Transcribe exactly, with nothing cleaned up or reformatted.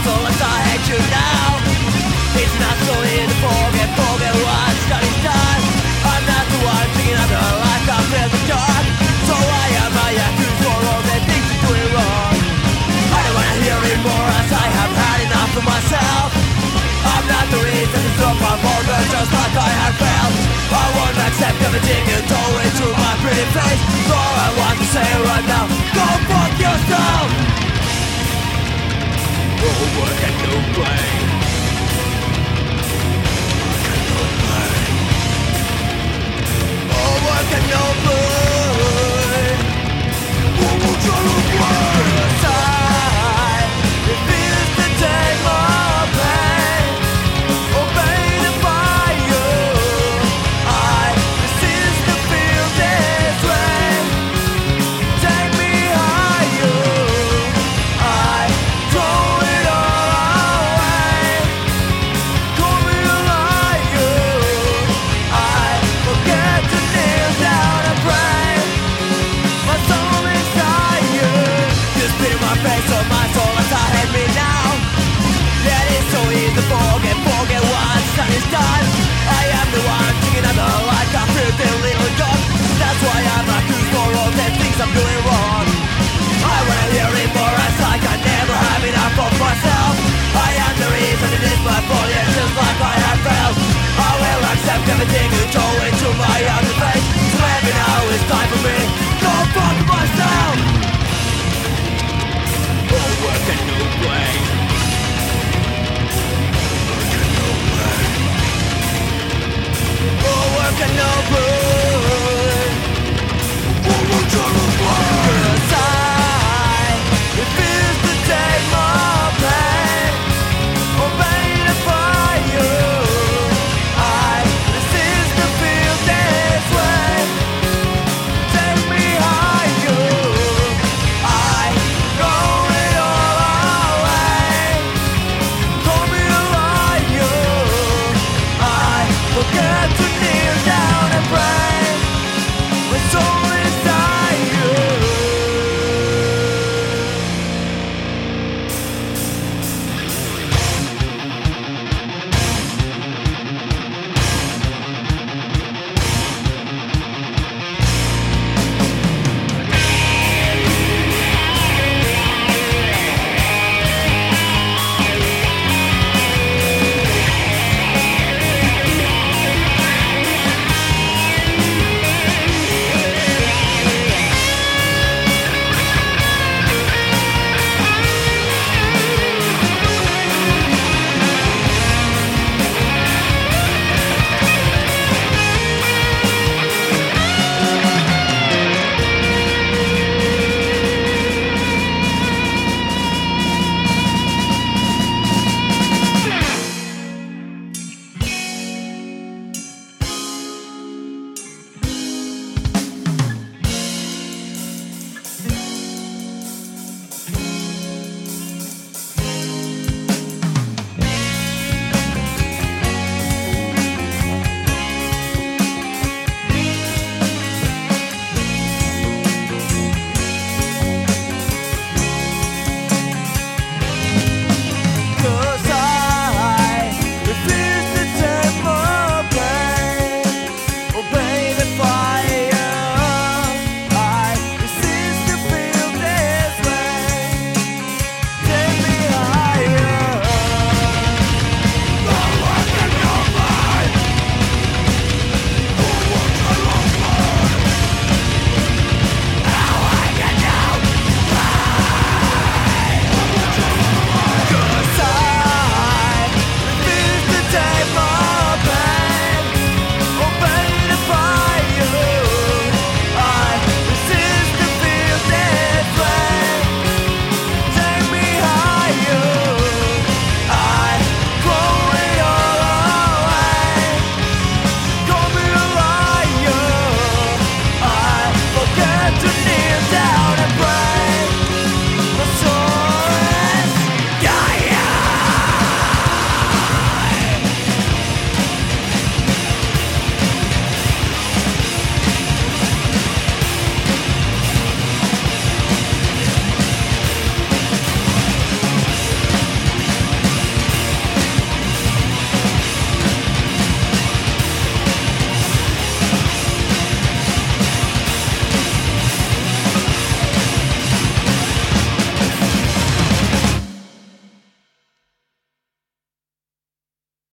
soul as I hate you now. It's not so easy to forget, forget what's done is done. I'm not the one thinking of the life I feel the dark. So why am I accused for all the things you're doing wrong? I don't wanna hear it more as I have had enough of myself. I'm not the reason to drop my vulgar just like I have failed. I won't accept everything you told me through my pretty face. So I want to say right now, go fuck yourself. No work and no play. No work and no play. Who will try to play? Cause I refuse to take more pain. Obey the fire. I resist to feel this way. Take me higher. I throw it all away. Call me a liar. I forget to kneel down and pray. My soul is tired. You spit in my face on my soul as I hate me now. That is so easy to forget, forget what's done is done. I am the one thinking of the life I feel the little dog. That's why I'm accused for all the things I'm doing wrong. I wanna hear it more as I can never have enough of myself. I am the reason it is my fault, yeah, just like I have failed. I will accept everything you throw into my ugly face. So maybe now it's time for me to fuck myself. No work and no play. No work and no play. Cause I refuse to take more pain. Obey the fire. I resist to feel this way. Take me higher. I throw it all away. Call me a liar. I forget.